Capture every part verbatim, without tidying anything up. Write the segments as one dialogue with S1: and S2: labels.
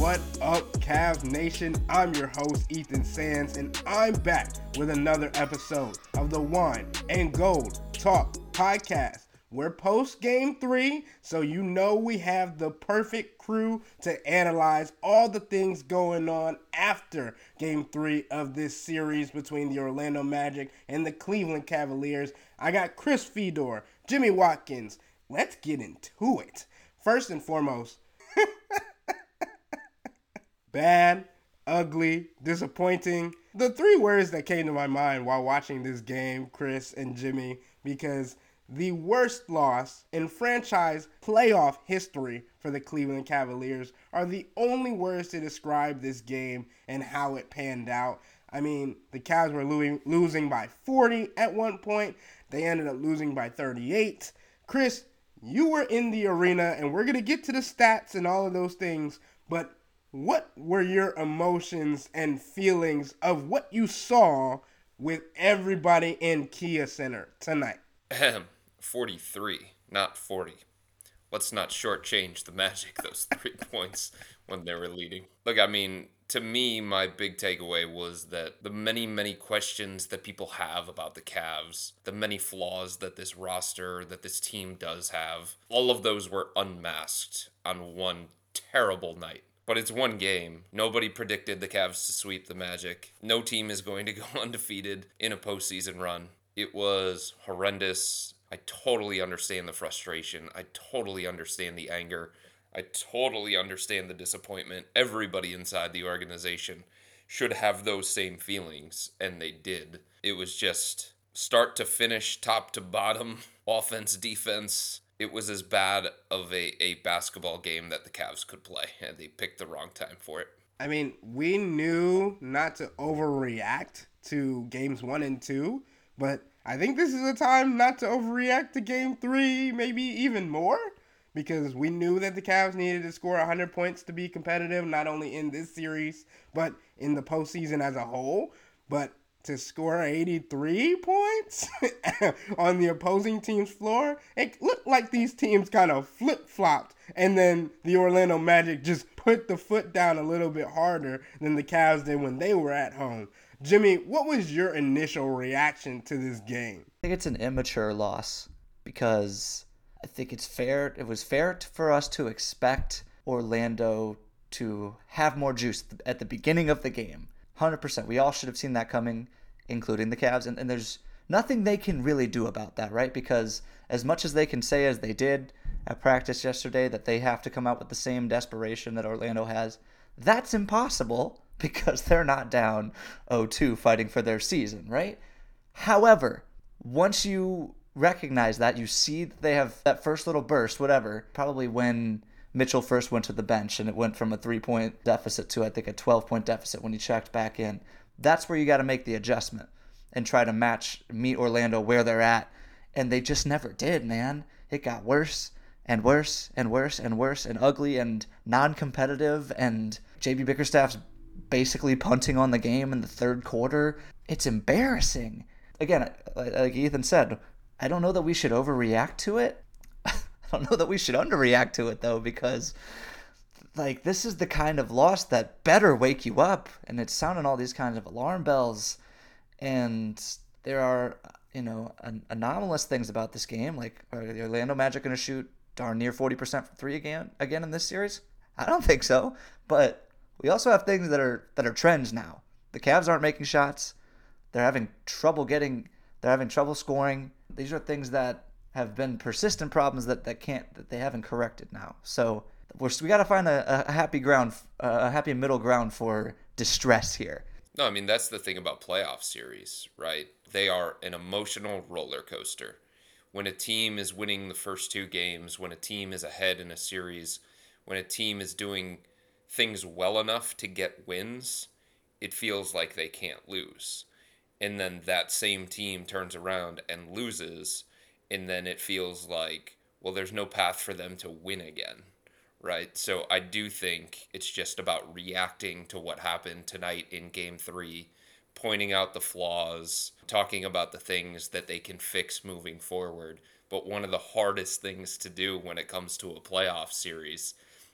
S1: What up, Cavs Nation? I'm your host, Ethan Sands, and I'm back with another episode of the Wine and Gold Talk podcast. We're post game three, so you know we have the perfect crew to analyze all the things going on after game three of this series between the Orlando Magic and the Cleveland Cavaliers. I got Chris Fedor, Jimmy Watkins. Let's get into it. First and foremost, bad, ugly, disappointing. The three words that came to my mind while watching this game, Chris and Jimmy, because the worst loss in franchise playoff history for the Cleveland Cavaliers are the only words to describe this game and how it panned out. I mean, the Cavs were lo- losing by forty at one point. They ended up losing by thirty-eight. Chris, you were in the arena, and we're going to get to the stats and all of those things, but what were your emotions and feelings of what you saw with everybody in Kia Center tonight?
S2: Ahem, forty-three, not forty. Let's not shortchange the Magic those three points when they were leading. Look, I mean, to me, my big takeaway was that the many, many questions that people have about the Cavs, the many flaws that this roster, that this team does have, all of those were unmasked on one terrible night. But it's one game. Nobody predicted the Cavs to sweep the Magic. No team is going to go undefeated in a postseason run. It was horrendous. I totally understand the frustration. I totally understand the anger. I totally understand the disappointment. Everybody inside the organization should have those same feelings, and they did. It was just start to finish, top to bottom, offense, defense. It was as bad of a, a basketball game that the Cavs could play, and they picked the wrong time for it.
S1: I mean, we knew not to overreact to games one and two, but I think this is a time not to overreact to game three, maybe even more, because we knew that the Cavs needed to score one hundred points to be competitive, not only in this series, but in the postseason as a whole. But to score eighty-three points on the opposing team's floor, it looked like these teams kind of flip-flopped, and then the Orlando Magic just put the foot down a little bit harder than the Cavs did when they were at home. Jimmy, what was your initial reaction to this game?
S3: I think it's an immature loss because I think it's fair. It was fair for us to expect Orlando to have more juice at the beginning of the game. one hundred percent. We all should have seen that coming, including the Cavs. And, and there's nothing they can really do about that, right? Because as much as they can say, as they did at practice yesterday, that they have to come out with the same desperation that Orlando has, that's impossible because they're not down oh two fighting for their season, right? However, once you recognize that, you see that they have that first little burst, whatever, probably when Mitchell first went to the bench and it went from a three-point deficit to, I think, a twelve-point deficit when he checked back in. That's where you got to make the adjustment and try to match, meet Orlando where they're at. And they just never did, man. It got worse and worse and worse and worse and ugly and non-competitive. And J B Bickerstaff's basically punting on the game in the third quarter. It's embarrassing. Again, like Ethan said, I don't know that we should overreact to it. I don't know that we should underreact to it, though, because like this is the kind of loss that better wake you up, and it's sounding all these kinds of alarm bells. And there are, you know, an- anomalous things about this game. Like, are the Orlando Magic going to shoot darn near forty percent from three again again in this series? I don't think so. But we also have things that are that are trends now. The Cavs aren't making shots. They're having trouble getting. They're having trouble scoring. These are things that have been persistent problems that, that can't that they haven't corrected now. So we're, we got to find a, a happy ground, a happy middle ground for distress here.
S2: No, I mean, that's the thing about playoff series, right? They are an emotional roller coaster. When a team is winning the first two games, when a team is ahead in a series, when a team is doing things well enough to get wins, it feels like they can't lose. And then that same team turns around and loses, and then it feels like, well, there's no path for them to win again, right? So I do think it's just about reacting to what happened tonight in game three, pointing out the flaws, talking about the things that they can fix moving forward. But one of the hardest things to do when it comes to a playoff series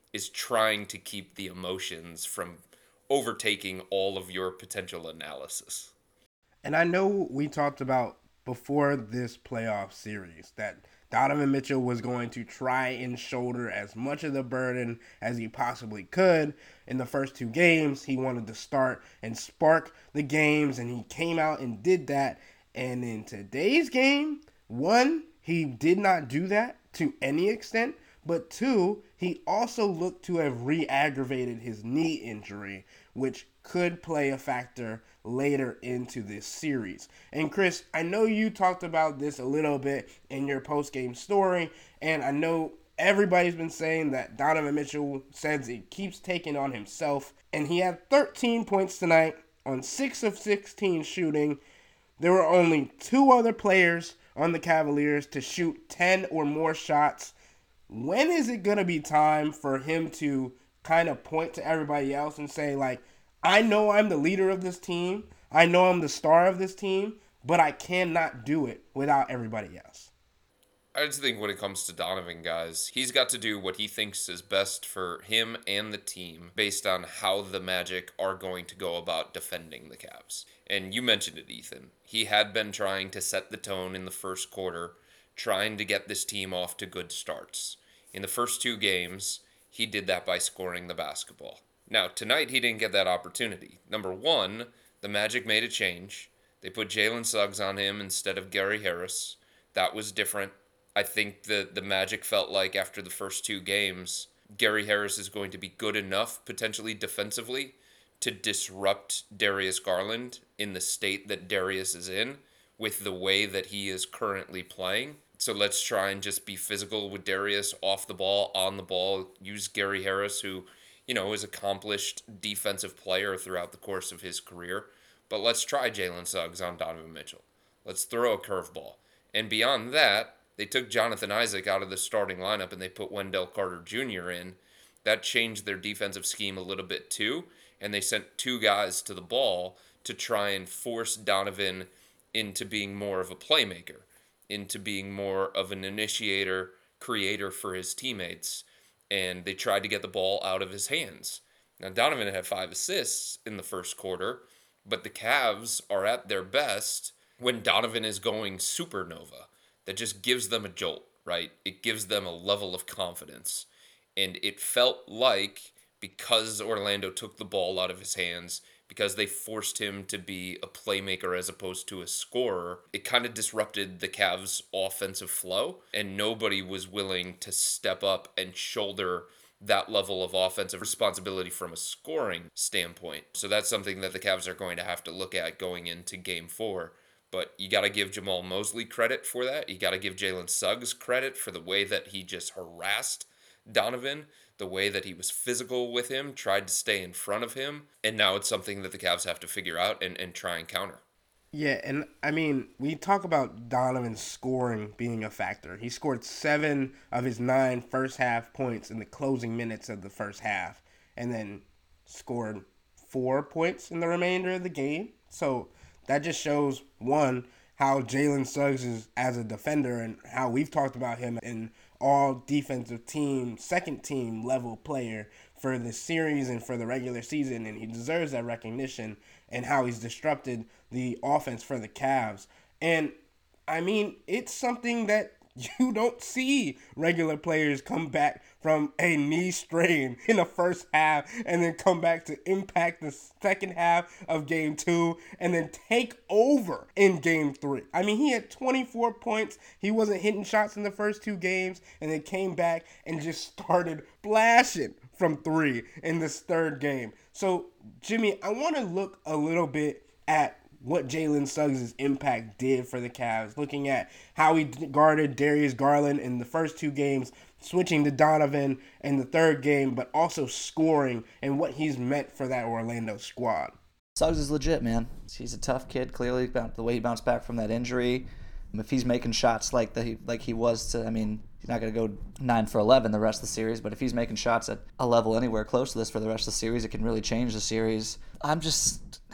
S2: is trying to keep the emotions from overtaking all of your potential analysis.
S1: And I know we talked about before this playoff series that Donovan Mitchell was going to try and shoulder as much of the burden as he possibly could. In the first two games, he wanted to start and spark the games, and he came out and did that. And in today's game, one, he did not do that to any extent, but two, he also looked to have re-aggravated his knee injury, which could play a factor later into this series. And Chris, I know you talked about this a little bit in your post-game story, and I know everybody's been saying that Donovan Mitchell says he keeps taking on himself, and he had thirteen points tonight on six of sixteen shooting. There were only two other players on the Cavaliers to shoot ten or more shots. When is it going to be time for him to kind of point to everybody else and say, like, I know I'm the leader of this team, I know I'm the star of this team, but I cannot do it without everybody else?
S2: I just think when it comes to Donovan, guys, he's got to do what he thinks is best for him and the team based on how the Magic are going to go about defending the Cavs. And you mentioned it, Ethan. He had been trying to set the tone in the first quarter, trying to get this team off to good starts. In the first two games, he did that by scoring the basketball. Now, tonight he didn't get that opportunity. Number one, the Magic made a change. They put Jalen Suggs on him instead of Gary Harris. That was different. I think the, the Magic felt like after the first two games, Gary Harris is going to be good enough, potentially defensively, to disrupt Darius Garland in the state that Darius is in with the way that he is currently playing. So let's try and just be physical with Darius off the ball, on the ball, use Gary Harris, who, you know, is an accomplished defensive player throughout the course of his career. But let's try Jalen Suggs on Donovan Mitchell. Let's throw a curveball. And beyond that, they took Jonathan Isaac out of the starting lineup and they put Wendell Carter Junior in. That changed their defensive scheme a little bit too. And they sent two guys to the ball to try and force Donovan into being more of a playmaker, into being more of an initiator, creator for his teammates. And they tried to get the ball out of his hands. Now, Donovan had five assists in the first quarter, but the Cavs are at their best when Donovan is going supernova. That just gives them a jolt, right? It gives them a level of confidence. And it felt like because Orlando took the ball out of his hands, because they forced him to be a playmaker as opposed to a scorer, it kind of disrupted the Cavs' offensive flow, and nobody was willing to step up and shoulder that level of offensive responsibility from a scoring standpoint. So that's something that the Cavs are going to have to look at going into game four. But you got to give Jamal Mosley credit for that. You got to give Jalen Suggs credit for the way that he just harassed Donovan, the way that he was physical with him, tried to stay in front of him. And now it's something that the Cavs have to figure out and, and try and counter.
S1: Yeah, and I mean, we talk about Donovan scoring being a factor. He scored seven of his nine first half points in the closing minutes of the first half, and then scored four points in the remainder of the game. So that just shows, one, how Jalen Suggs is as a defender and how we've talked about him in all defensive team, second team level player for this series and for the regular season, and he deserves that recognition and how he's disrupted the offense for the Cavs. And, I mean, it's something that you don't see regular players come back from a knee strain in the first half and then come back to impact the second half of game two and then take over in game three. I mean, he had twenty-four points. He wasn't hitting shots in the first two games and then came back and just started splashing from three in this third game. So, Jimmy, I want to look a little bit at what Jalen Suggs' impact did for the Cavs, looking at how he guarded Darius Garland in the first two games, switching to Donovan in the third game, but also scoring and what he's meant for that Orlando squad.
S3: Suggs is legit, man. He's a tough kid, clearly, the way he bounced back from that injury. If he's making shots like the like he was to, I mean, he's not going to go nine for eleven the rest of the series, but if he's making shots at a level anywhere close to this for the rest of the series, it can really change the series. I'm just...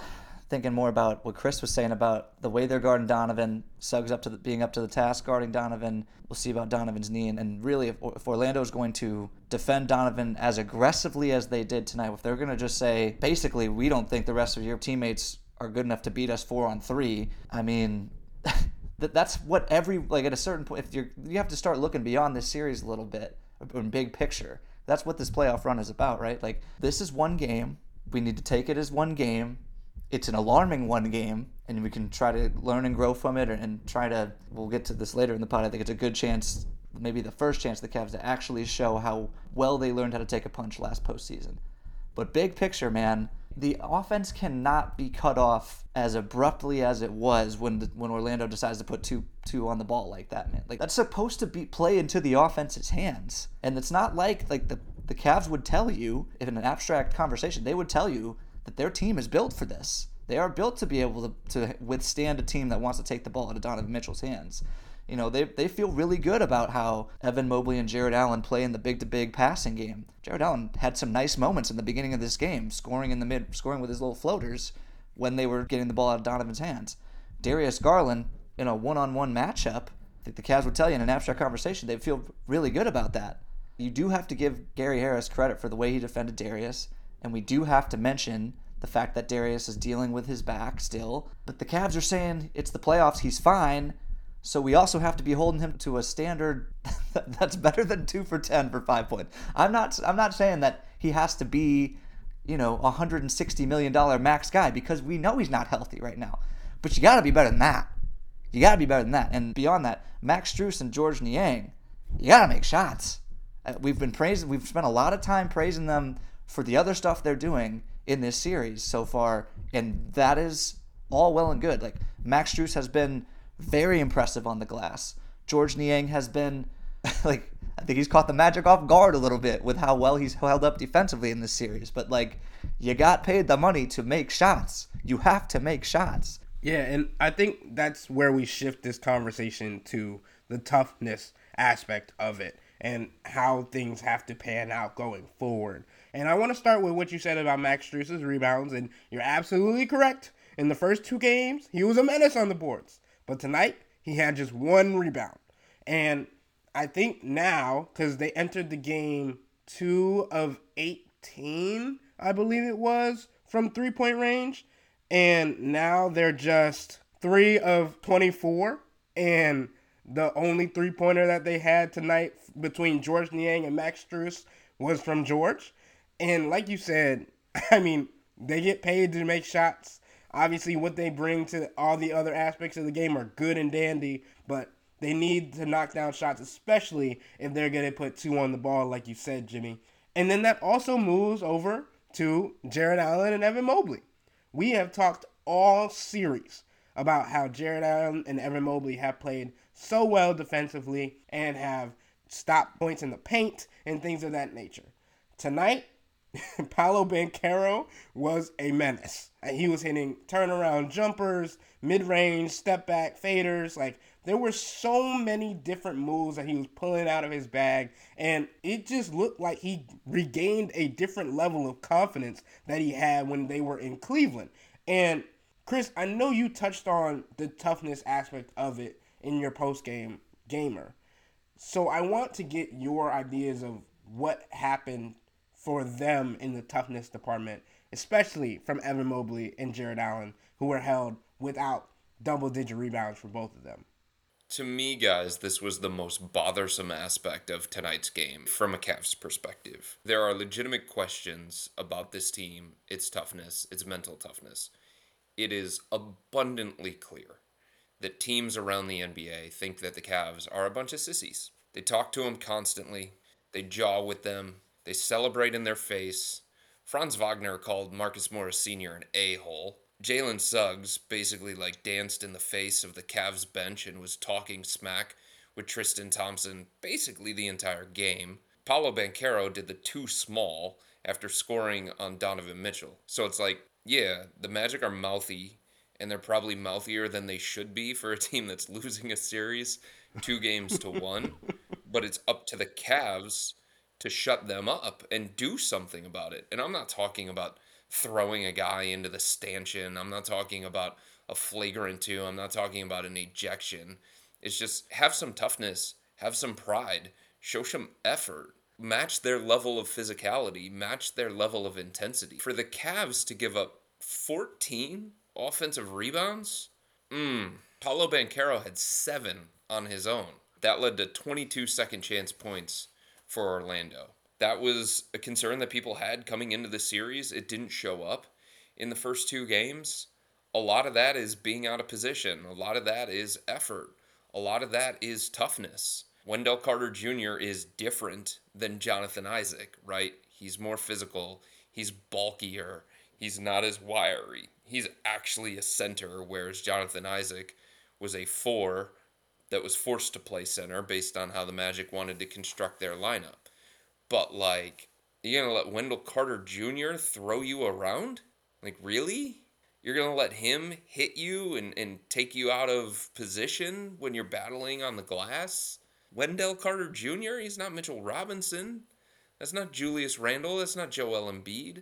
S3: thinking more about what Chris was saying about the way they're guarding Donovan. Suggs up to the, being up to the task guarding Donovan. We'll see about Donovan's knee. And, and really, if, if Orlando is going to defend Donovan as aggressively as they did tonight, if they're going to just say, basically, we don't think the rest of your teammates are good enough to beat us four on three, I mean, that that's what every, like at a certain point, if you're, you have to start looking beyond this series a little bit, in big picture. That's what this playoff run is about, right? Like, this is one game. We need to take it as one game. It's an alarming one game, and we can try to learn and grow from it and try to, we'll get to this later in the pod, I think it's a good chance, maybe the first chance the Cavs to actually show how well they learned how to take a punch last postseason. But big picture, man, the offense cannot be cut off as abruptly as it was when the, when Orlando decides to put two two on the ball like that, man. Like, that's supposed to be play into the offense's hands. And it's not like like the, the Cavs would tell you, if in an abstract conversation, they would tell you that their team is built for this. They are built to be able to, to withstand a team that wants to take the ball out of Donovan Mitchell's hands. You know, they they feel really good about how Evan Mobley and Jared Allen play in the big-to-big passing game. Jared Allen had some nice moments in the beginning of this game, scoring in the mid, scoring with his little floaters when they were getting the ball out of Donovan's hands. Darius Garland, in a one-on-one matchup, I think the Cavs would tell you in an abstract conversation, they feel really good about that. You do have to give Gary Harris credit for the way he defended Darius, and we do have to mention the fact that Darius is dealing with his back still. But the Cavs are saying it's the playoffs, he's fine. So we also have to be holding him to a standard that's better than two for ten for five points. I'm not I'm not saying that he has to be, you know, a one hundred sixty million dollars max guy, because we know he's not healthy right now. But you got to be better than that. You got to be better than that. And beyond that, Max Strus and Georges Niang, you got to make shots. Uh, we've been praising, we've spent a lot of time praising them for the other stuff they're doing in this series so far, and that is all well and good. Like, Max Strus has been very impressive on the glass. Georges Niang has been, like, I think he's caught the Magic off guard a little bit with how well he's held up defensively in this series. But, like, you got paid the money to make shots. You have to make shots.
S1: Yeah, and I think that's where we shift this conversation to the toughness aspect of it and how things have to pan out going forward. And I want to start with what you said about Max Strus's rebounds, and you're absolutely correct. In the first two games, he was a menace on the boards. But tonight, he had just one rebound. And I think now, because they entered the game two of eighteen, I believe it was, from three-point range. And now they're just three of twenty-four. And the only three-pointer that they had tonight between Georges Niang and Max Strus was from George. And like you said, I mean, they get paid to make shots. Obviously, what they bring to all the other aspects of the game are good and dandy, but they need to knock down shots, especially if they're going to put two on the ball, like you said, Jimmy. And then that also moves over to Jared Allen and Evan Mobley. We have talked all series about how Jared Allen and Evan Mobley have played so well defensively and have stopped points in the paint and things of that nature. Tonight, Paolo Banchero was a menace. He was hitting turnaround jumpers, mid-range, step-back faders. Like, there were so many different moves that he was pulling out of his bag, and it just looked like he regained a different level of confidence that he had when they were in Cleveland. And, Chris, I know you touched on the toughness aspect of it in your post-game gamer. So I want to get your ideas of what happened for them in the toughness department, especially from Evan Mobley and Jared Allen, who were held without double-digit rebounds for both of them.
S2: To me, guys, this was the most bothersome aspect of tonight's game from a Cavs perspective. There are legitimate questions about this team, its toughness, its mental toughness. It is abundantly clear that teams around the N B A think that the Cavs are a bunch of sissies. They talk to them constantly. They jaw with them. They celebrate in their face. Franz Wagner called Marcus Morris Senior an a-hole. Jalen Suggs basically like danced in the face of the Cavs bench and was talking smack with Tristan Thompson basically the entire game. Paolo Banchero did the too small after scoring on Donovan Mitchell. So it's like, yeah, the Magic are mouthy, and they're probably mouthier than they should be for a team that's losing a series two games to one. But it's up to the Cavs to shut them up and do something about it. And I'm not talking about throwing a guy into the stanchion. I'm not talking about a flagrant two. I'm not talking about an ejection. It's just have some toughness, have some pride, show some effort, match their level of physicality, match their level of intensity. For the Cavs to give up fourteen offensive rebounds, mm, Paolo Banchero had seven on his own. That led to twenty-two second chance points for Orlando. That was a concern that people had coming into the series. It didn't show up in the first two games. A lot of that is being out of position. A lot of that is effort. A lot of that is toughness. Wendell Carter Junior is different than Jonathan Isaac, right? He's more physical. He's bulkier. He's not as wiry. He's actually a center, whereas Jonathan Isaac was a four that was forced to play center based on how the Magic wanted to construct their lineup. But, like, you're going to let Wendell Carter Junior throw you around? Like, really? You're going to let him hit you and, and take you out of position when you're battling on the glass? Wendell Carter Junior? He's not Mitchell Robinson. That's not Julius Randle. That's not Joel Embiid.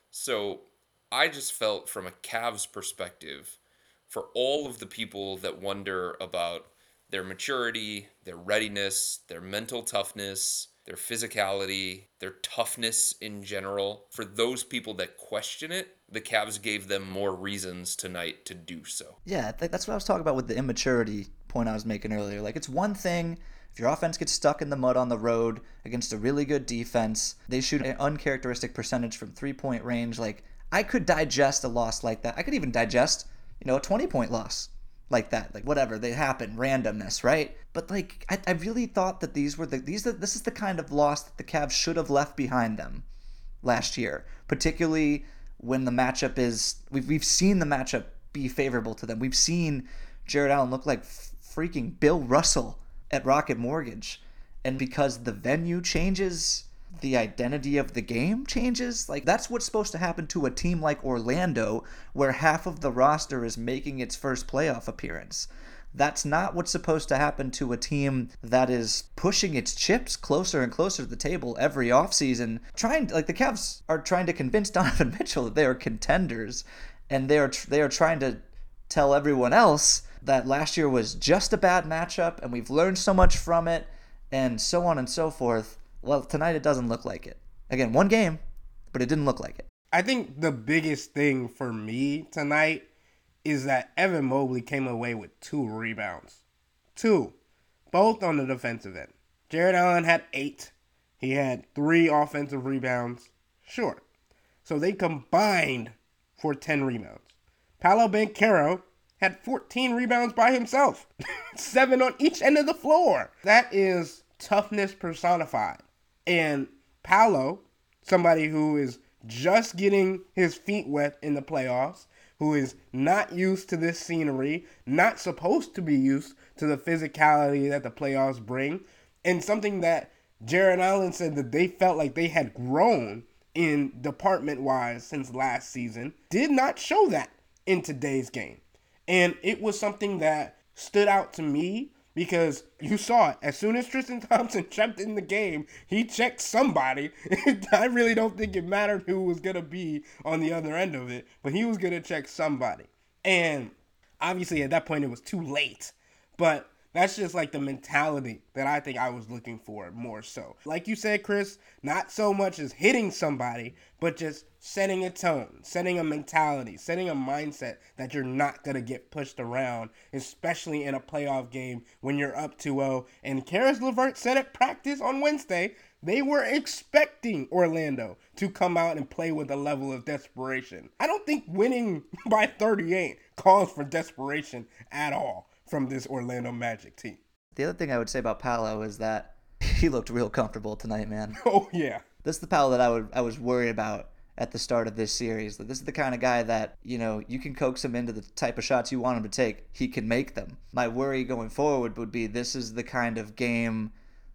S2: So I just felt from a Cavs perspective, for all of the people that wonder about their maturity, their readiness, their mental toughness, their physicality, their toughness in general, for those people that question it, the Cavs gave them more reasons tonight to do so.
S3: Yeah, I think that's what I was talking about with the immaturity point I was making earlier. Like, it's one thing if your offense gets stuck in the mud on the road against a really good defense, they shoot an uncharacteristic percentage from three-point range. Like, I could digest a loss like that. I could even digest, you know, a twenty-point loss like that. Like, whatever, they happen, randomness, right? But, like, I, I really thought that these were the these this is the kind of loss that the Cavs should have left behind them last year, particularly when the matchup is we've we've seen the matchup be favorable to them. We've seen Jared Allen look like f- freaking Bill Russell at Rocket Mortgage, and because the venue changes, the identity of the game changes. Like, that's what's supposed to happen to a team like Orlando, where half of the roster is making its first playoff appearance. That's not what's supposed to happen to a team that is pushing its chips closer and closer to the table every offseason. Trying to, like, the Cavs are trying to convince Donovan Mitchell that they are contenders, and they are they are trying to tell everyone else that last year was just a bad matchup and we've learned so much from it, and so on and so forth. Well, tonight it doesn't look like it. Again, one game, but it didn't look like it.
S1: I think the biggest thing for me tonight is that Evan Mobley came away with two rebounds. Two. Both on the defensive end. Jared Allen had eight. He had three offensive rebounds. Sure. So they combined for ten rebounds. Paolo Banchero had fourteen rebounds by himself. Seven on each end of the floor. That is toughness personified. And Paolo, somebody who is just getting his feet wet in the playoffs, who is not used to this scenery, not supposed to be used to the physicality that the playoffs bring, and something that Jared Allen said that they felt like they had grown in department-wise since last season, did not show that in today's game. And it was something that stood out to me because you saw it. As soon as Tristan Thompson jumped in the game, he checked somebody. I really don't think it mattered who was going to be on the other end of it, but he was going to check somebody. And obviously at that point it was too late. But that's just like the mentality that I think I was looking for more so. Like you said, Chris, not so much as hitting somebody, but just setting a tone, setting a mentality, setting a mindset that you're not going to get pushed around, especially in a playoff game when you're up two oh. And Karis LeVert said at practice on Wednesday, they were expecting Orlando to come out and play with a level of desperation. I don't think winning by thirty-eight calls for desperation at all from this Orlando Magic team.
S3: The other thing I would say about Paolo is that he looked real comfortable tonight, man.
S1: Oh, yeah.
S3: This is the Paolo that I would I was worried about at the start of this series. This is the kind of guy that, you know, you can coax him into the type of shots you want him to take. He can make them. My worry going forward would be this is the kind of game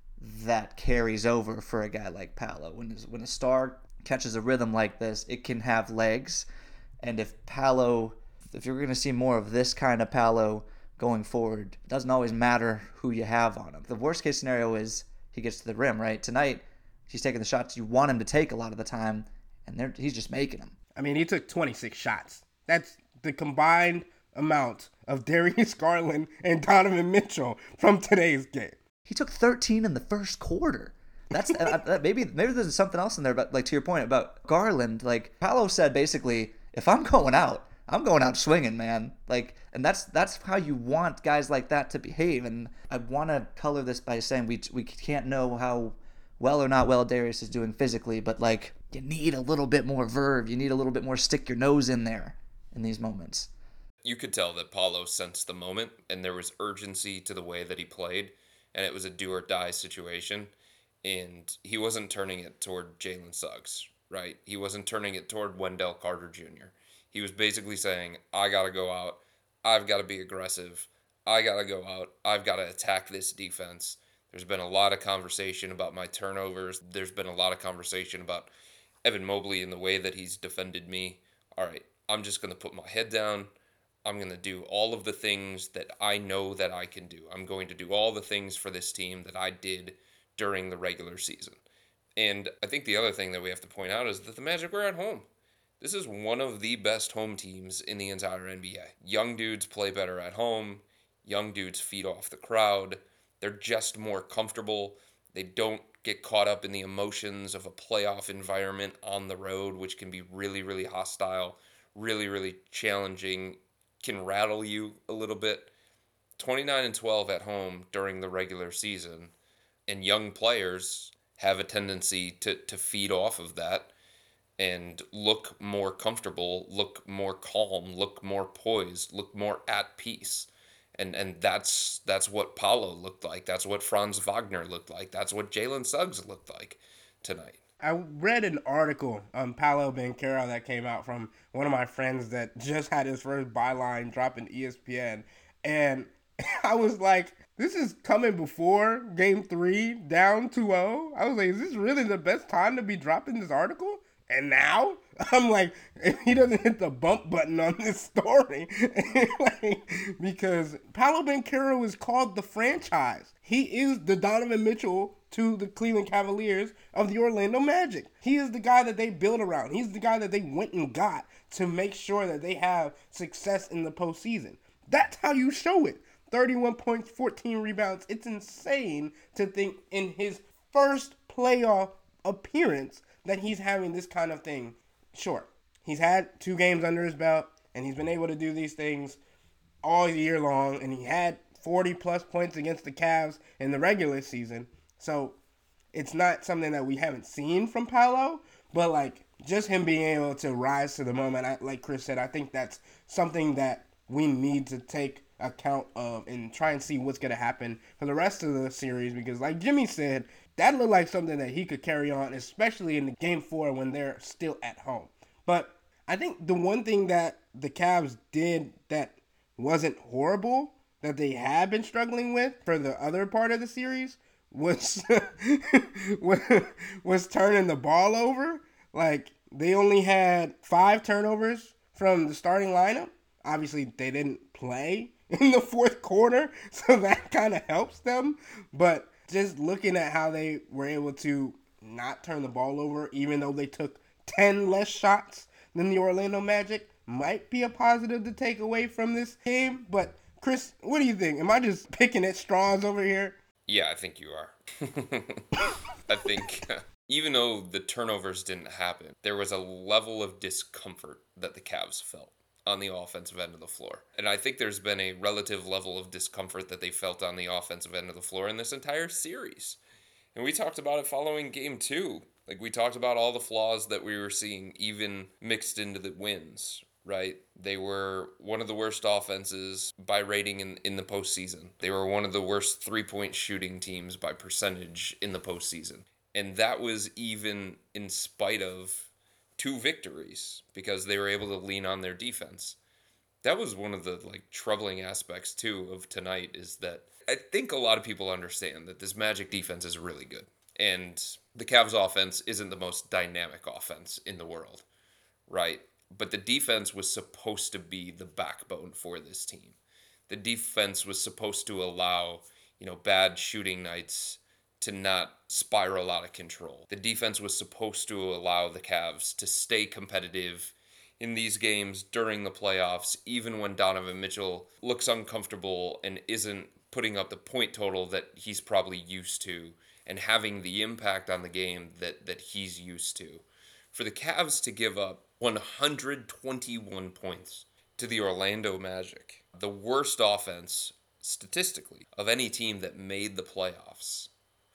S3: that carries over for a guy like Paolo. When, when a star catches a rhythm like this, it can have legs. And if Paolo, if you're going to see more of this kind of Paolo going forward, it doesn't always matter who you have on him. The worst case scenario is he gets to the rim, right? Tonight, he's taking the shots you want him to take a lot of the time, and he's just making them.
S1: I mean, he took twenty-six shots. That's the combined amount of Darius Garland and Donovan Mitchell from today's game.
S3: He took thirteen in the first quarter. That's uh, maybe maybe there's something else in there, but like to your point about Garland, like Paolo said, basically, if I'm going out, I'm going out swinging, man. Like, and that's that's how you want guys like that to behave. And I want to color this by saying we we can't know how well or not well Darius is doing physically, but like you need a little bit more verve, you need a little bit more stick your nose in there in these moments.
S2: You could tell that Paolo sensed the moment, and there was urgency to the way that he played, and it was a do or die situation. And he wasn't turning it toward Jalen Suggs, right? He wasn't turning it toward Wendell Carter Junior He was basically saying, I got to go out. I've got to be aggressive. I got to go out. I've got to attack this defense. There's been a lot of conversation about my turnovers. There's been a lot of conversation about Evan Mobley and the way that he's defended me. All right, I'm just going to put my head down. I'm going to do all of the things that I know that I can do. I'm going to do all the things for this team that I did during the regular season. And I think the other thing that we have to point out is that the Magic were at home. This is one of the best home teams in the entire N B A. Young dudes play better at home. Young dudes feed off the crowd. They're just more comfortable. They don't get caught up in the emotions of a playoff environment on the road, which can be really, really hostile, really, really challenging, can rattle you a little bit. twenty-nine and twelve at home during the regular season. And young players have a tendency to, to feed off of that and look more comfortable, look more calm, look more poised, look more at peace. And and that's that's what Paolo looked like. That's what Franz Wagner looked like. That's what Jalen Suggs looked like tonight.
S1: I read an article on Paolo Banchero that came out from one of my friends that just had his first byline drop in E S P N. And I was like, this is coming before game three, down two oh. I was like, is this really the best time to be dropping this article? And now? I'm like, if he doesn't hit the bump button on this story. Like, because Paolo Banchero is called the franchise. He is the Donovan Mitchell to the Cleveland Cavaliers of the Orlando Magic. He is the guy that they built around. He's the guy that they went and got to make sure that they have success in the postseason. That's how you show it. thirty-one points, fourteen rebounds. It's insane to think in his first playoff appearance that he's having this kind of thing. Sure, he's had two games under his belt, and he's been able to do these things all year long, and he had forty-plus points against the Cavs in the regular season. So it's not something that we haven't seen from Paolo, but, like, just him being able to rise to the moment, I, like Chris said, I think that's something that we need to take account of and try and see what's going to happen for the rest of the series, because like Jimmy said, that looked like something that he could carry on, especially in the game four when they're still at home. But I think the one thing that the Cavs did that wasn't horrible, that they had been struggling with for the other part of the series, was was turning the ball over. Like, they only had five turnovers from the starting lineup. Obviously, they didn't play in the fourth quarter, so that kind of helps them. But just looking at how they were able to not turn the ball over, even though they took ten less shots than the Orlando Magic, might be a positive to take away from this game. But Chris, what do you think? Am I just picking at straws over here?
S2: Yeah, I think you are. I think uh, even though the turnovers didn't happen, there was a level of discomfort that the Cavs felt on the offensive end of the floor. And I think there's been a relative level of discomfort that they felt on the offensive end of the floor in this entire series. And we talked about it following game two. Like, we talked about all the flaws that we were seeing, even mixed into the wins, right? They were one of the worst offenses by rating in, in the postseason. They were one of the worst three-point shooting teams by percentage in the postseason. And that was even in spite of two victories, because they were able to lean on their defense. That was one of the like troubling aspects too of tonight, is that I think a lot of people understand that this Magic defense is really good, and the Cavs offense isn't the most dynamic offense in the world, right? But the defense was supposed to be the backbone for this team. The defense was supposed to allow, you know, bad shooting nights to not spiral out of control. The defense was supposed to allow the Cavs to stay competitive in these games during the playoffs, even when Donovan Mitchell looks uncomfortable and isn't putting up the point total that he's probably used to and having the impact on the game that, that he's used to. For the Cavs to give up one hundred twenty-one points to the Orlando Magic, the worst offense statistically of any team that made the playoffs.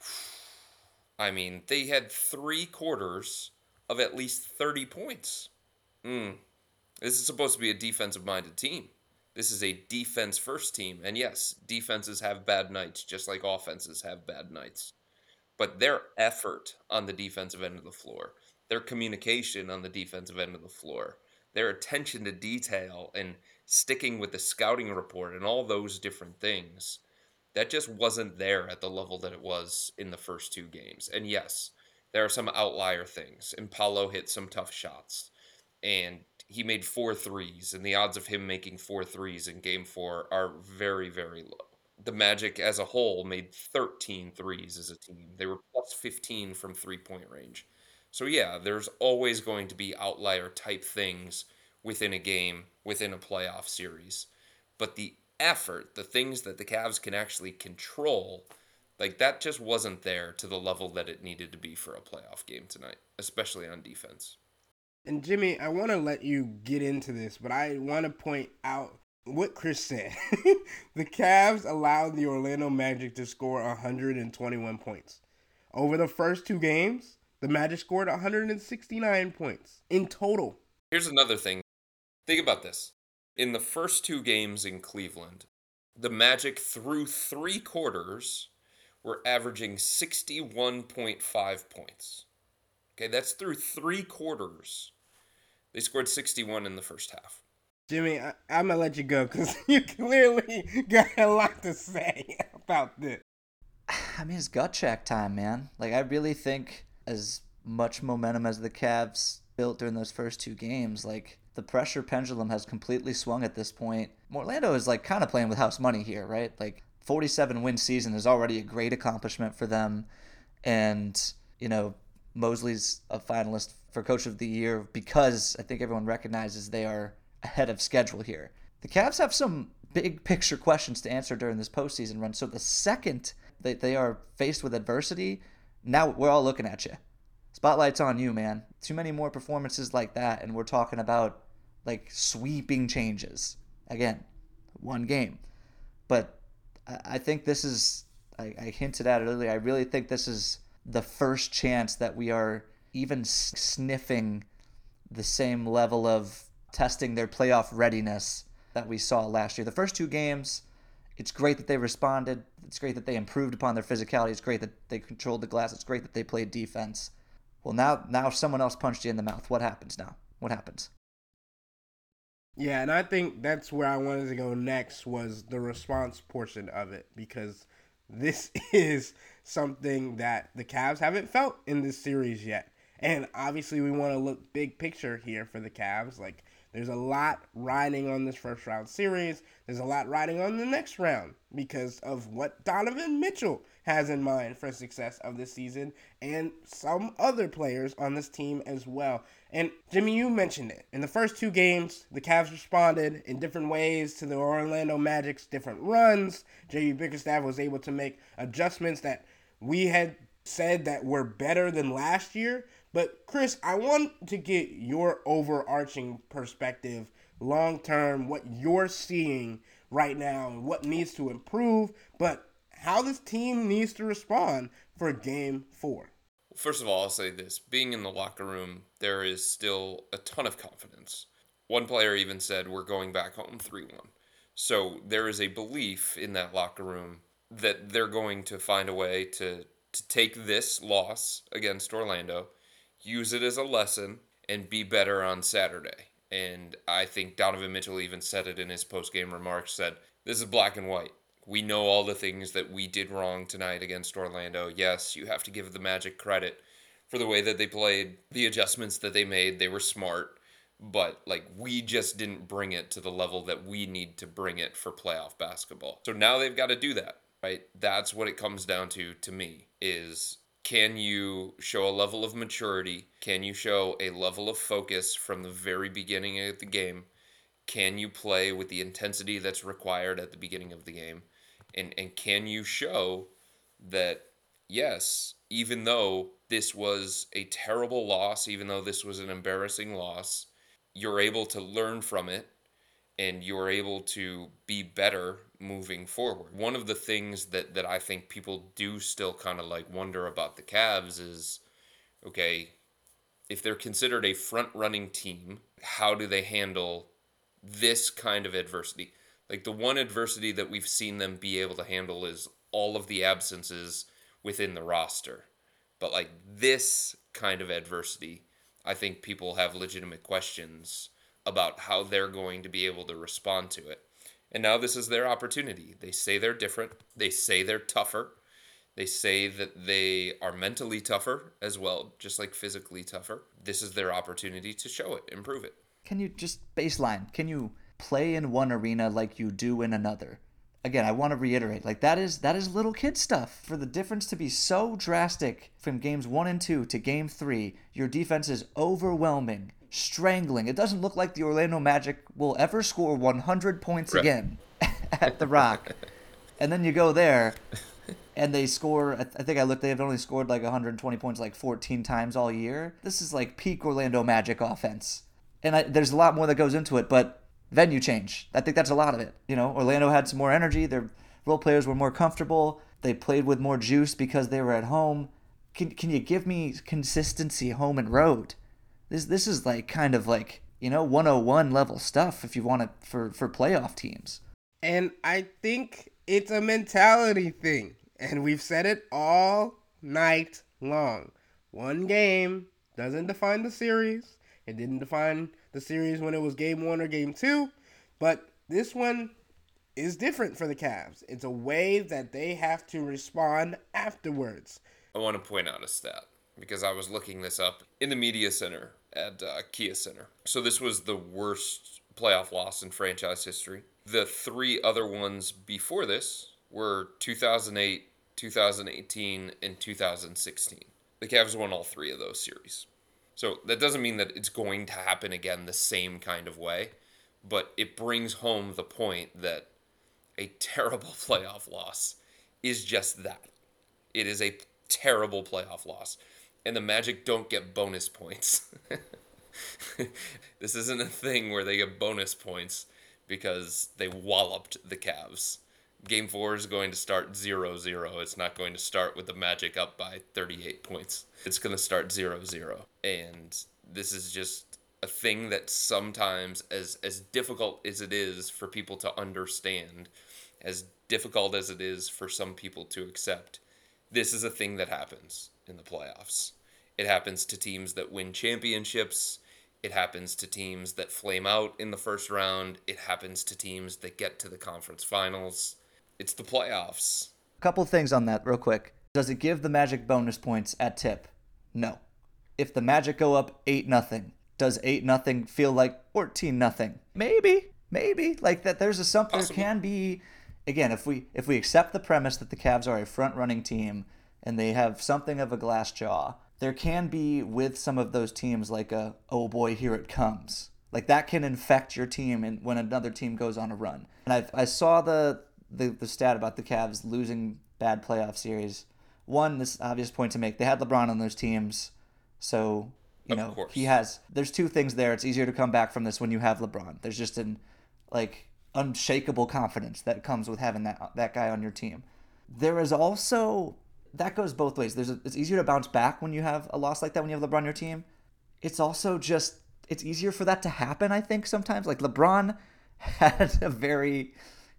S2: I mean, they had three quarters of at least thirty points. Mm. This is supposed to be a defensive-minded team. This is a defense-first team. And yes, defenses have bad nights, just like offenses have bad nights. But their effort on the defensive end of the floor, their communication on the defensive end of the floor, their attention to detail and sticking with the scouting report and all those different things, that just wasn't there at the level that it was in the first two games. And yes, there are some outlier things. And Paolo hit some tough shots. And he made four threes, and the odds of him making four threes in game four are very, very low. The Magic as a whole made thirteen threes as a team. They were plus fifteen from three-point range. So yeah, there's always going to be outlier type things within a game, within a playoff series. But the effort, the things that the Cavs can actually control, like that just wasn't there to the level that it needed to be for a playoff game tonight, especially on defense.
S1: And Jimmy, I want to let you get into this, but I want to point out what Chris said. The Cavs allowed the Orlando Magic to score one hundred twenty-one points. Over the first two games, the Magic scored one hundred sixty-nine points in total.
S2: Here's another thing. Think about this. In the first two games in Cleveland, the Magic through three quarters were averaging sixty-one point five points. Okay, that's through three quarters. They scored sixty-one in the first half.
S1: Jimmy, I, I'm going to let you go because you clearly got a lot to say about this.
S3: I mean, it's gut check time, man. Like, I really think as much momentum as the Cavs built during those first two games, like, the pressure pendulum has completely swung at this point. Orlando is, like, kind of playing with house money here, right? Like, forty-seven win season is already a great accomplishment for them. And, you know, Mosley's a finalist for Coach of the Year because I think everyone recognizes they are ahead of schedule here. The Cavs have some big picture questions to answer during this postseason run. So the second that they are faced with adversity, now we're all looking at you. Spotlight's on you, man. Too many more performances like that, and we're talking about like sweeping changes. Again, one game. But I think this is, I, I hinted at it earlier, I really think this is the first chance that we are even sniffing the same level of testing their playoff readiness that we saw last year. The first two games, it's great that they responded. It's great that they improved upon their physicality. It's great that they controlled the glass. It's great that they played defense. Well, now, now someone else punched you in the mouth. What happens now? What happens?
S1: Yeah, and I think that's where I wanted to go next was the response portion of it because this is something that the Cavs haven't felt in this series yet. And obviously we want to look big picture here for the Cavs. Like, there's a lot riding on this first round series. There's a lot riding on the next round because of what Donovan Mitchell has in mind for success of this season and some other players on this team as well. And Jimmy, you mentioned it. In the first two games, the Cavs responded in different ways to the Orlando Magic's different runs. J B Bickerstaff was able to make adjustments that we had said that were better than last year. But Chris, I want to get your overarching perspective long term, what you're seeing right now and what needs to improve, but how this team needs to respond for game four.
S2: First of all, I'll say this. Being in the locker room, there is still a ton of confidence. One player even said, we're going back home three one. So there is a belief in that locker room that they're going to find a way to, to take this loss against Orlando, use it as a lesson, and be better on Saturday. And I think Donovan Mitchell even said it in his post-game remarks, said, this is black and white. We know all the things that we did wrong tonight against Orlando. Yes, you have to give the Magic credit for the way that they played, the adjustments that they made. They were smart, but like we just didn't bring it to the level that we need to bring it for playoff basketball. So now they've got to do that, right? That's what it comes down to, to me, is Can you show a level of maturity? Can you show a level of focus from the very beginning of the game? Can you play with the intensity that's required at the beginning of the game? And and can you show that yes, even though this was a terrible loss, even though this was an embarrassing loss, you're able to learn from it and you're able to be better moving forward. One of the things that, that I think people do still kind of like wonder about the Cavs is, okay, if they're considered a front running team, how do they handle this kind of adversity? Like the one adversity that we've seen them be able to handle is all of the absences within the roster. But like this kind of adversity, I think people have legitimate questions about how they're going to be able to respond to it. And now this is their opportunity. They say they're different. They say they're tougher. They say that they are mentally tougher as well, just like physically tougher. This is their opportunity to show it, improve it.
S3: Can you just baseline? Can you play in one arena like you do in another? Again, I want to reiterate, like that is that is little kid stuff. For the difference to be so drastic from games one and two to game three, your defense is overwhelming, strangling. It doesn't look like the Orlando Magic will ever score one hundred points right. again at the Rock. And then you go there, and they score, I think I looked, they've only scored like one hundred twenty points like fourteen times all year. This is like peak Orlando Magic offense. And I, there's a lot more that goes into it, but venue change. I think that's a lot of it. You know, Orlando had some more energy. Their role players were more comfortable. They played with more juice because they were at home. Can can you give me consistency home and road? This this is like kind of like, you know, one oh one level stuff if you want it for, for playoff teams.
S1: And I think it's a mentality thing. And we've said it all night long. One game doesn't define the series. It didn't define the series when it was game one or game two. But this one is different for the Cavs. It's a way that they have to respond afterwards.
S2: I want to point out a stat because I was looking this up in the media center at uh, Kia Center. So this was the worst playoff loss in franchise history. The three other ones before this were two thousand eight, two thousand eighteen, and two thousand sixteen. The Cavs won all three of those series. So that doesn't mean that it's going to happen again the same kind of way, but it brings home the point that a terrible playoff loss is just that. It is a terrible playoff loss, and the Magic don't get bonus points. This isn't a thing where they get bonus points because they walloped the Cavs. Game four is going to start zero zero. It's not going to start with the Magic up by thirty-eight points. It's going to start zero zero. And this is just a thing that sometimes, as, as difficult as it is for people to understand, as difficult as it is for some people to accept, this is a thing that happens in the playoffs. It happens to teams that win championships. It happens to teams that flame out in the first round. It happens to teams that get to the conference finals. It's the playoffs.
S3: A couple things on that real quick. Does it give the Magic bonus points at tip? No. If the Magic go up eight nothing, does eight nothing feel like fourteen nothing? Maybe. Maybe. Like that there's a something there can be, again, if we if we accept the premise that the Cavs are a front running team and they have something of a glass jaw, there can be with some of those teams like a, oh boy, here it comes. Like that can infect your team and when another team goes on a run. And I I saw the The, the stat about the Cavs losing bad playoff series. One, this obvious point to make, they had LeBron on those teams. So, you know, he has, there's two things there. It's easier to come back from this when you have LeBron. There's just an, like, unshakable confidence that comes with having that that guy on your team. There is also, that goes both ways. There's a, it's easier to bounce back when you have a loss like that, when you have LeBron on your team. It's also just, it's easier for that to happen, I think, sometimes. Like, LeBron had a very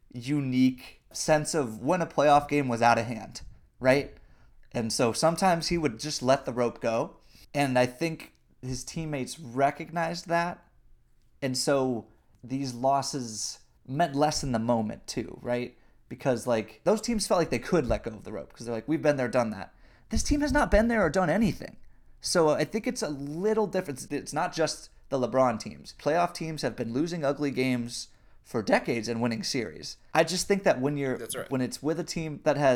S3: unique sense of when a playoff game was out of hand, right? And so sometimes he would just let the rope go. And I think his teammates recognized that. And so these losses meant less in the moment too, right? Because like those teams felt like they could let go of the rope because they're like, we've been there, done that. This team has not been there or done anything. So I think it's a little different. It's not just the LeBron teams. Playoff teams have been losing ugly games for decades and winning series. I just think that when you're
S2: That's right.
S3: when it's with a team that has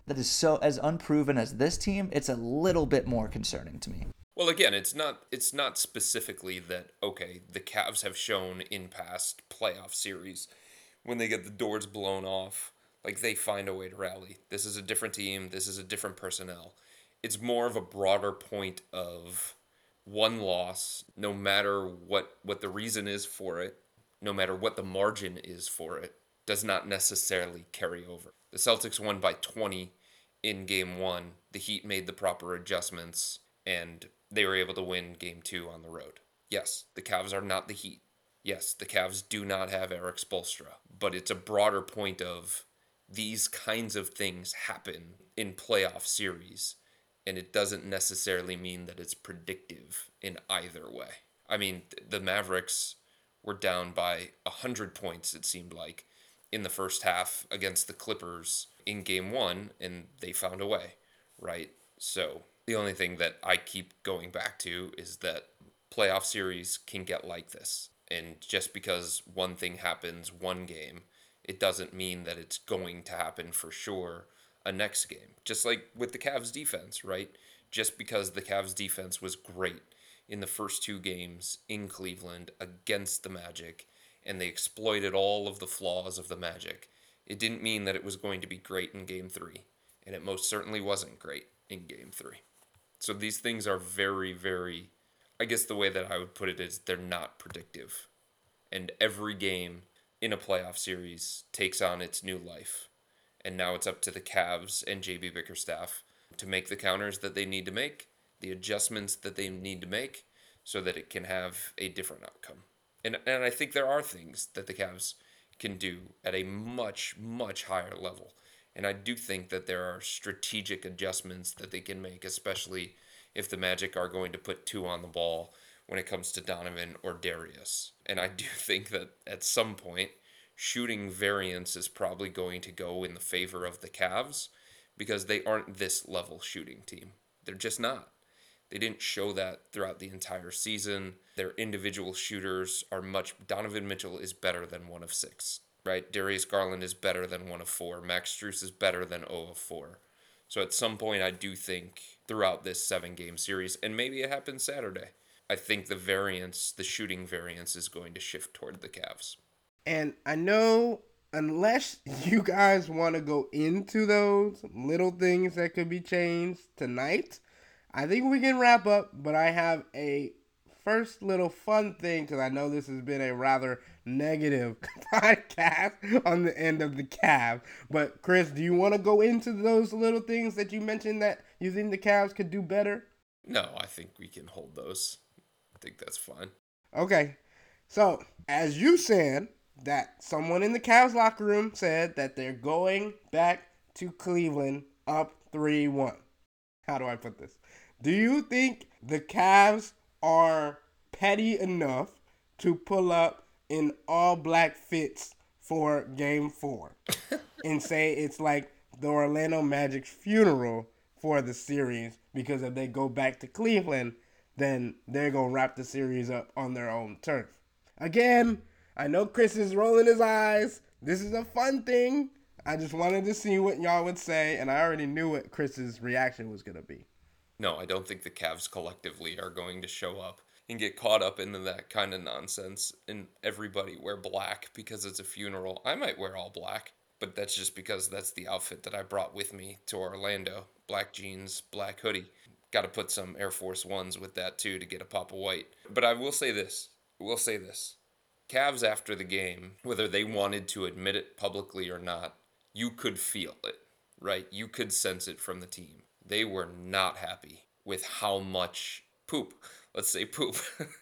S3: that is so as unproven as this team, it's a little bit more concerning to me.
S2: Well, again, it's not it's not specifically that, okay, the Cavs have shown in past playoff series when they get the doors blown off, like they find a way to rally. This is a different team, this is a different personnel. It's more of a broader point of one loss, no matter what what the reason is for it, no matter what the margin is for it, does not necessarily carry over. The Celtics won by twenty in game one. The Heat made the proper adjustments, and they were able to win game two on the road. Yes, the Cavs are not the Heat. Yes, the Cavs do not have Eric Spoelstra, but it's a broader point of these kinds of things happen in playoff series, and it doesn't necessarily mean that it's predictive in either way. I mean, the Mavericks were down by one hundred points, it seemed like, in the first half against the Clippers in game one, and they found a way, right? So the only thing that I keep going back to is that playoff series can get like this. And just because one thing happens one game, it doesn't mean that it's going to happen for sure a next game. Just like with the Cavs defense, right? Just because the Cavs defense was great in the first two games in Cleveland against the Magic, and they exploited all of the flaws of the Magic, it didn't mean that it was going to be great in game three. And it most certainly wasn't great in game three. So these things are very, very, I guess the way that I would put it is they're not predictive. And every game in a playoff series takes on its new life. And now it's up to the Cavs and J B Bickerstaff to make the counters that they need to make, the adjustments that they need to make, so that it can have a different outcome. And and I think there are things that the Cavs can do at a much, much higher level. And I do think that there are strategic adjustments that they can make, especially if the Magic are going to put two on the ball when it comes to Donovan or Darius. And I do think that at some point, shooting variance is probably going to go in the favor of the Cavs because they aren't this level shooting team. They're just not. They didn't show that throughout the entire season. Their individual shooters are much... Donovan Mitchell is better than one of six, right? Darius Garland is better than one of four. Max Strus is better than zero of four. So at some point, I do think throughout this seven-game series, and maybe it happens Saturday, I think the variance, the shooting variance, is going to shift toward the Cavs.
S1: And I know unless you guys want to go into those little things that could be changed tonight, I think we can wrap up. But I have a first little fun thing, because I know this has been a rather negative podcast on the end of the Cavs. But Chris, do you want to go into those little things that you mentioned that you think the Cavs could do better?
S2: No, I think we can hold those. I think that's fine.
S1: Okay. So, as you said, that someone in the Cavs locker room said that they're going back to Cleveland up three one. How do I put this? Do you think the Cavs are petty enough to pull up in all black fits for game four and say it's like the Orlando Magic's funeral for the series, because if they go back to Cleveland, then they're going to wrap the series up on their own turf? Again, I know Chris is rolling his eyes. This is a fun thing. I just wanted to see what y'all would say, and I already knew what Chris's reaction was going to be.
S2: No, I don't think the Cavs collectively are going to show up and get caught up into that kind of nonsense and everybody wear black because it's a funeral. I might wear all black, but that's just because that's the outfit that I brought with me to Orlando. Black jeans, black hoodie. Got to put some Air Force Ones with that too to get a pop of white. But I will say this. I will say this. Cavs after the game, whether they wanted to admit it publicly or not, you could feel it, right? You could sense it from the team. They were not happy with how much poop, let's say poop,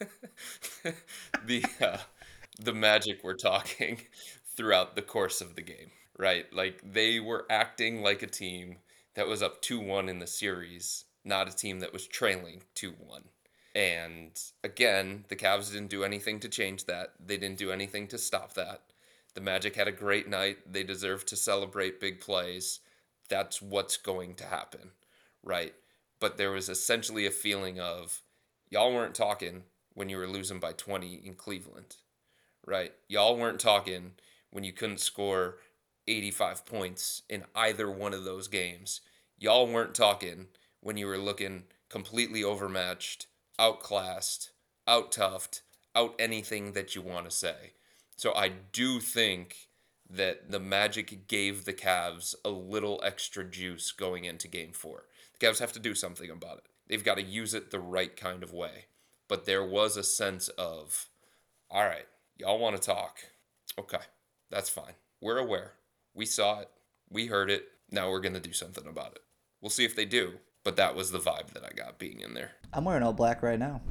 S2: the uh, the Magic were talking throughout the course of the game, right? Like, they were acting like a team that was up two one in the series, not a team that was trailing two one. And again, the Cavs didn't do anything to change that. They didn't do anything to stop that. The Magic had a great night. They deserve to celebrate big plays. That's what's going to happen, right? But there was essentially a feeling of, y'all weren't talking when you were losing by twenty in Cleveland, right? Y'all weren't talking when you couldn't score eighty-five points in either one of those games. Y'all weren't talking when you were looking completely overmatched, outclassed, out-toughed, out anything that you want to say. So I do think that the Magic gave the Cavs a little extra juice going into game four. The Cavs have to do something about it. They've got to use it the right kind of way. But there was a sense of, all right, y'all want to talk. Okay, that's fine. We're aware. We saw it. We heard it. Now we're going to do something about it. We'll see if they do. But that was the vibe that I got being in there.
S3: I'm wearing all black right now.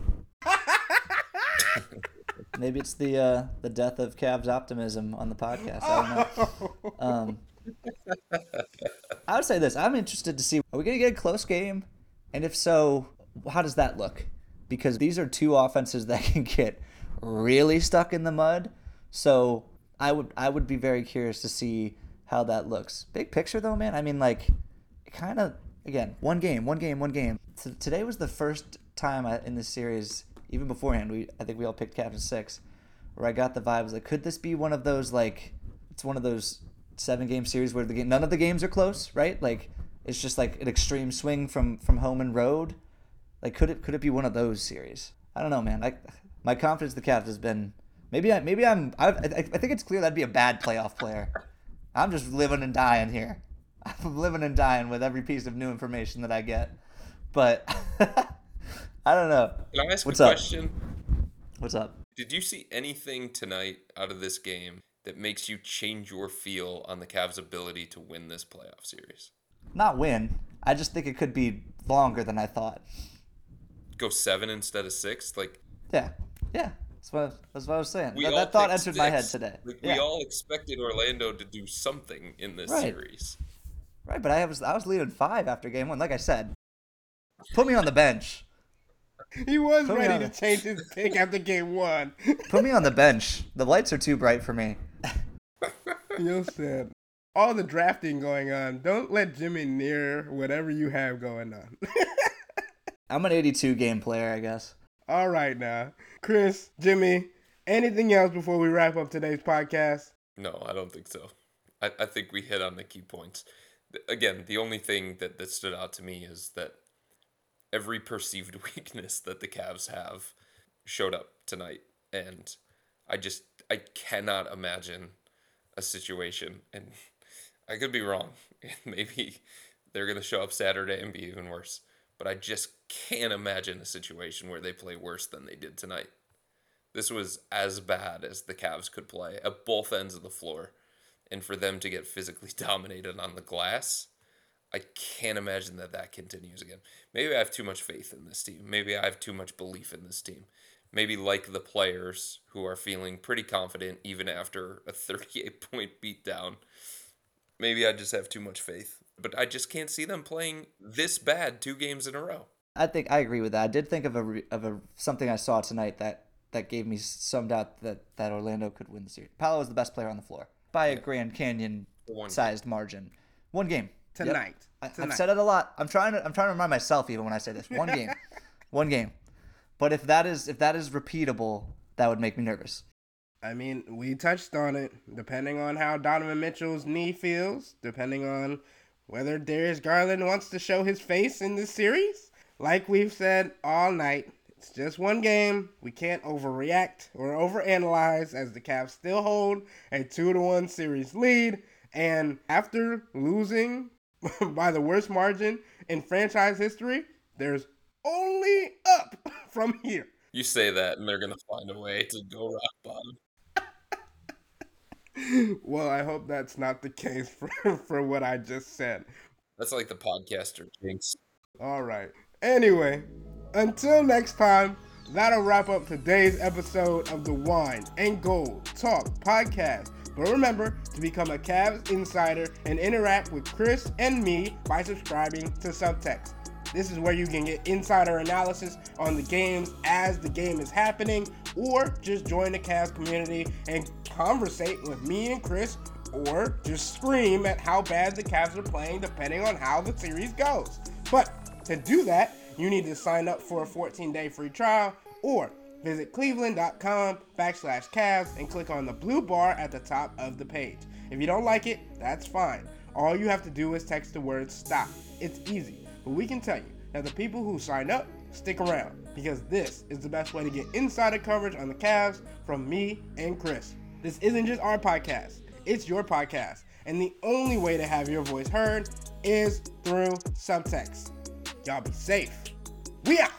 S3: Maybe it's the uh, the death of Cavs optimism on the podcast. I don't know. Um, I would say this. I'm interested to see, are we going to get a close game? And if so, how does that look? Because these are two offenses that can get really stuck in the mud. So I would I would be very curious to see how that looks. Big picture, though, man. I mean, like, kind of, again, one game, one game, one game. T- today was the first time I, in this series, even beforehand, we I think we all picked Cavs in six, where I got the vibes like, could this be one of those, like, it's one of those seven-game series where the game, none of the games are close, right? Like, it's just like an extreme swing from, from home and road. Like, could it could it be one of those series? I don't know, man. I, my confidence in the Cavs has been, maybe I maybe I'm I, I I think it's clear that'd be a bad playoff player. I'm just living and dying here. I'm living and dying with every piece of new information that I get. But I don't know.
S2: Can I ask
S3: What's
S2: a
S3: up?
S2: question?
S3: What's up?
S2: Did you see anything tonight out of this game that makes you change your feel on the Cavs' ability to win this playoff series?
S3: Not win. I just think it could be longer than I thought.
S2: Go seven instead of six? Like,
S3: Yeah. Yeah. That's what, that's what I was saying.
S2: we
S3: That,
S2: all
S3: that thought
S2: picked
S3: entered my head
S2: six.
S3: today.
S2: Like,
S3: Yeah.
S2: we all expected Orlando to do something in this
S3: Right.
S2: series.
S3: Right, but I was I was leading five after game one. Like I said, put me on the bench.
S1: He was
S3: Put me
S1: ready
S3: on
S1: to
S3: it.
S1: change his pick after game one.
S3: Put me on the bench. The lights are too bright for me.
S1: You said all the drafting going on. Don't let Jimmy near whatever you have going on.
S3: I'm an eighty-two game player, I guess.
S1: All right now. Chris, Jimmy, anything else before we wrap up today's podcast?
S2: No, I don't think so. I, I think we hit on the key points. Th- Again, the only thing that, that stood out to me is that every perceived weakness that the Cavs have showed up tonight. And I just, I cannot imagine a situation, and I could be wrong. Maybe they're going to show up Saturday and be even worse. But I just can't imagine a situation where they play worse than they did tonight. This was as bad as the Cavs could play at both ends of the floor. And for them to get physically dominated on the glass, I can't imagine that that continues again. Maybe I have too much faith in this team. Maybe I have too much belief in this team. Maybe like the players who are feeling pretty confident even after a thirty-eight point beatdown. Maybe I just have too much faith. But I just can't see them playing this bad two games in a row.
S3: I think I agree with that. I did think of a re- of a something I saw tonight that, that gave me some doubt that, that Orlando could win the series. Paolo was the best player on the floor by a Grand Canyon
S2: One
S3: sized margin. One game. Yep.
S1: Tonight.
S3: I,
S1: Tonight.
S3: I've said it a lot. I'm trying to I'm trying to remind myself even when I say this. One game. One game. But if that is if that is repeatable, that would make me nervous.
S1: I mean, we touched on it. Depending on how Donovan Mitchell's knee feels, depending on whether Darius Garland wants to show his face in this series, like we've said all night, it's just one game. We can't overreact or overanalyze as the Cavs still hold a two to one series lead. And after losing by the worst margin in franchise history, there's only up from here.
S2: You say that, and they're going to find a way to go rock bottom.
S1: Well, I hope that's not the case for, for what I just said.
S2: That's like the podcaster jinx.
S1: All right. Anyway, until next time, that'll wrap up today's episode of the Wine and Gold Talk podcast. But remember to become a Cavs insider and interact with Chris and me by subscribing to Subtext. This is where you can get insider analysis on the games as the game is happening, or just join the Cavs community and conversate with me and Chris, or just scream at how bad the Cavs are playing depending on how the series goes. But to do that, you need to sign up for a fourteen-day free trial, or visit cleveland.com backslash Cavs and click on the blue bar at the top of the page. If you don't like it, that's fine. All you have to do is text the word STOP. It's easy, but we can tell you that the people who sign up stick around, because this is the best way to get insider coverage on the Cavs from me and Chris. This isn't just our podcast, it's your podcast, and the only way to have your voice heard is through subtext. Y'all be safe. We out!